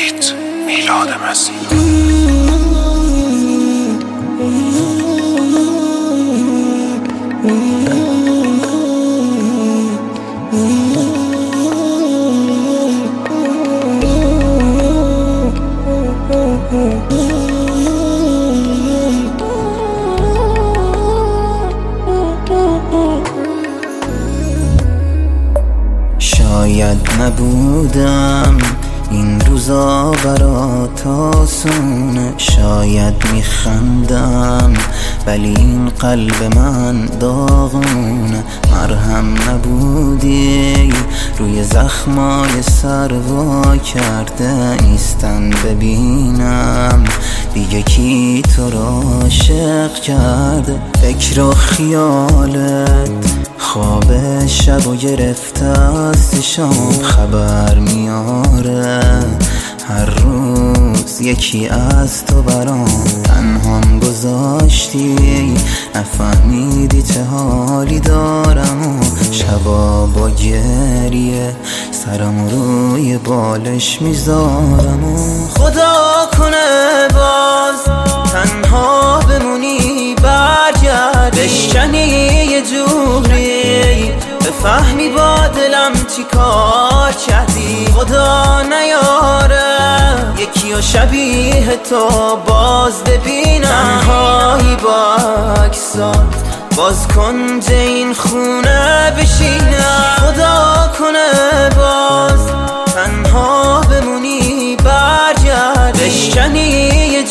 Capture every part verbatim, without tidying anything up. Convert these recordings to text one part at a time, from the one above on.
بیت میلاد مسیح. شاید نبودم این روزا برات آسونه، شاید میخندم ولی این قلب من داغونه. مرهم نبودی روی زخمای سر وا کرده نیستن ببینم دیگه کی تو را عاشق کرده. فکر و خیالت خواب شب و گرفته است شام خبر میاره، هر روز یکی از تو برام تنهام گذاشتی، نفهمیدی چه حالی دارم و شبا با گریه سرم روی بالش میذارم و خدا کنه باز تنها بمونی برگرد بشکنی یه جوری بفهمی با دلم چی کار کردی. خدا نیاره یکی و شبیه تو باز ببینم، تنهایی با اکسات باز کنج این خونه بشینم. خدا کنه باز تنها بمونی برگرد بشکنی یه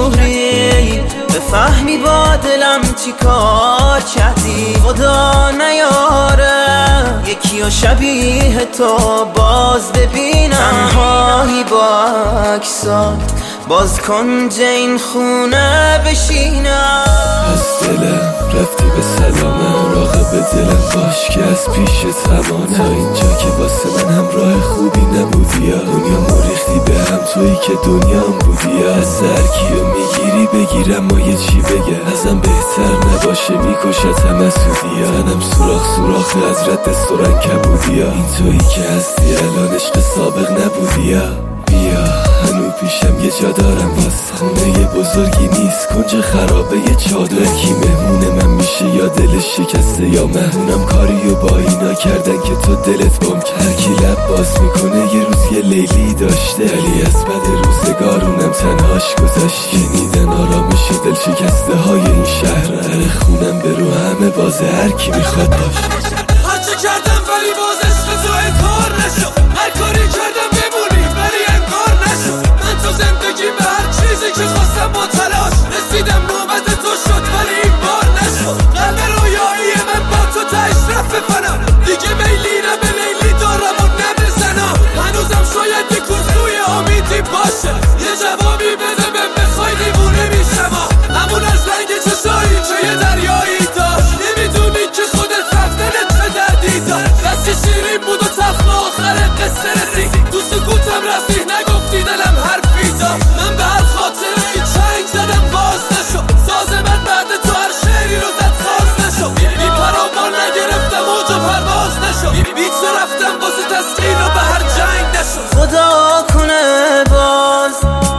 جوری بفهمی با دلم چی کار کردی. خدا نیاره یکی و شبیه تو باز ببینم، تنهایی با اکسات باز کنج این خونه بشینم. از دلم رفتی به سلامه، راقب دلم باش که از پیش زمانه. تا اینجا که واسه من هم راه خوبی نبودی یا دنیا مریختی به هم تویی که دنیام بودی یا از هر کیو میگیری بگیرم ما یه چی بگه ازم بهتر نباشه میکشت هم از سودی یا منم سوراخ سوراخ از رد سرنگ کبودی یا این تویی که هستی الان عشق سابق نبودی یا بیا هنو پیشم یه جا دارم واسه خونه بزرگی نیست کنج خرابه یه چادر. کی مهمون من میشه یا دلش شکسته یا مهمونم کاریو با اینا کردن که تو دلت بام کرد. هر کی لب باز میکنه یه روز یه لیلی داشته ولی از بد روزگارونم تنهاش گذاشت. شنیدن آرامش دل شکسته های این شهر در خونم به رو همه بازه هر کی میخواد باشه. هرچه کردم ولی باز عشق تو کار نشد، هر کاری کردم بمونی ولی انگار نشد. من تو زندگی به هر چیزی که خواستم با تلاش رسیدم، نوبت تو شد ولی این بار نشد. قلب رویایی من با تو تهش رفت بفنم، دیگه میلی نه به لیلی دارم و نه به زنم. هنوزم شاید یک روی امیدی باشه یه جوابی بده بهم بخوای دیوونه میشم، همون از رنگ چشایی که یه دریایی داشت. نمیدونی که خودت رفتنت چه دردی داشت، دستی شیرین بود و تلخ آخر قصه رسید. تو سکوتم رفتی نگفتی دلم حرفی داشت، من به هر خاطر این چنگ زدم باز نشد. ساز من بعد تو هر شعری رو زد خواست نشد، بی پرابان نگرفتم اوج و پرواز نشد. بی تو رفتم واسه تسکین و به هر جنگ نشد. خدا کنه باز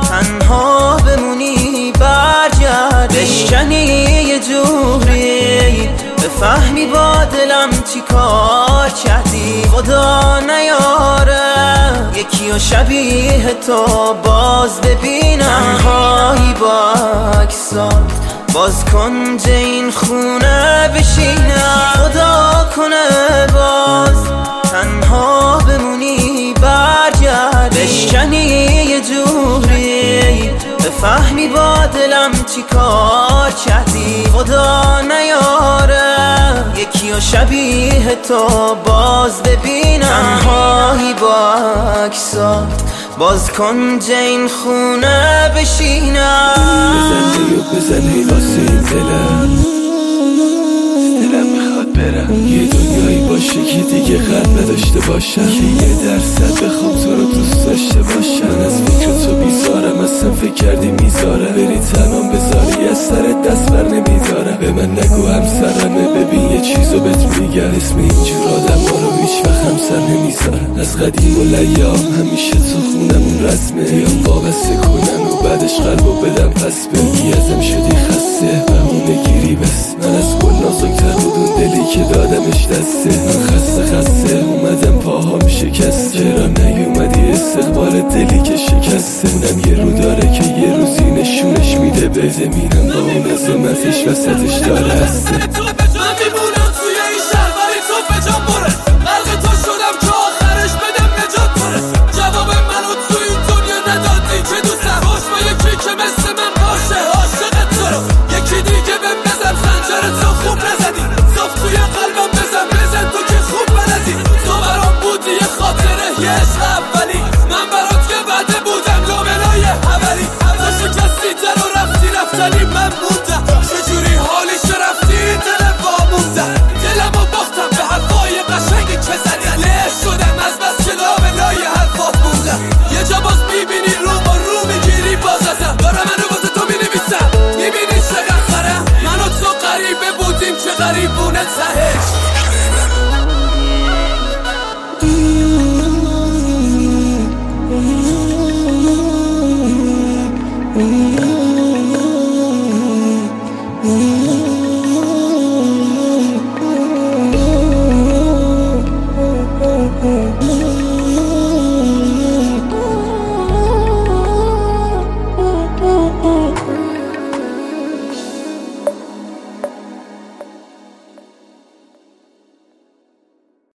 تنها بمونی برگرد بشکنی یه جوری بفهمی با دلم چی کار کردی. خدا نیاره یکی و شبیه تو باز ببینم، تنهایی با اکسات باز کنج این خونه بشینم. خدا کنه باز تنها بمونی برگرد بشکنی یه جوری بفهمی با دلم چی کار کردی. خدا نیاره یکی و شبیه تو باز ببینم، تنهایی با اکسات باز کنج این خونه بشینم. بزنه و بزنه واسه این دلم، دلم میخواد برم یه دنیایی باشه که دیگه قلب نداشته باشم، که یه درصد بخوام تو رو دوست داشته باشم. از فکر تو بیزارم اصلا فکر کردی میذاره بری تنام بذاری از سرت دست بر نمیدارم. به من نگو همسرمه ببین یه چیزو بهت میگم، اسم اینجور آدم ها رو هیچ وقت همسر نمیذارم. از قدیم و لیام همیشه تو خونمون رسمه، یا بعدش قلبو بدم پس بگی ازم شدی خسته بهونه گیری بس من از کل نازکتر بود اون دلی که دادمش دسته من خسته خسته اومدم پاهام شکسته چرا نیومدی استقبال دلی که شکسته اونم یه رو داره که یه روزی نشونش میده به زمینم با اون عظمتش وسطش داره هسته